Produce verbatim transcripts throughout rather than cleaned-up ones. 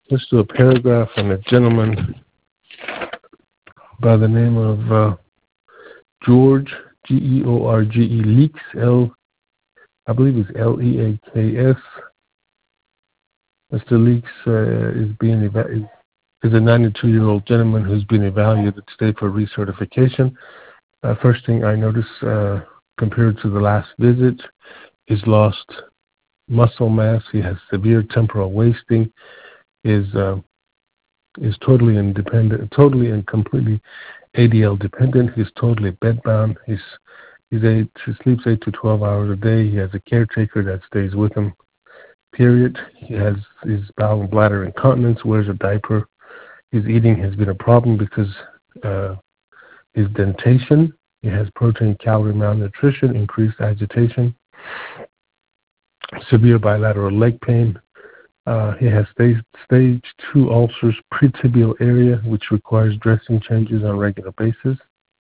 Let's do a paragraph on a gentleman by the name of uh, George, G E O R G E, Leaks, L, I believe it's L E A K S. Mister Leaks uh, is being eva- is a ninety-two-year-old gentleman who's been evaluated today for recertification. Uh, first thing I notice uh, compared to the last visit is lost muscle mass. He has severe temporal wasting. Is uh, is totally independent, totally and completely A D L dependent. He's totally bedbound. He's he's eight, he sleeps eight to twelve hours a day. He has a caretaker that stays with him. Period. He has his bowel and bladder incontinence. Wears a diaper. His eating has been a problem because uh, his dentation. He has protein calorie malnutrition, increased agitation, severe bilateral leg pain. Uh, he has stage, stage two ulcers, pretibial area, which requires dressing changes on a regular basis.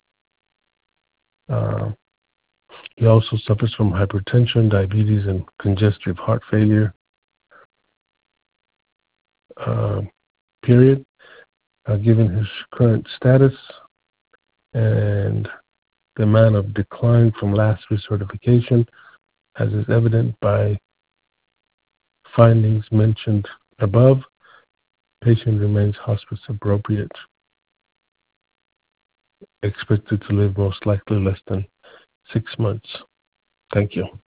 Uh, he also suffers from hypertension, diabetes, and congestive heart failure. Uh, period. Uh, given his current status and the amount of decline from last recertification, as is evident by findings mentioned above, patient remains hospice appropriate, expected to live most likely less than six months. Thank you.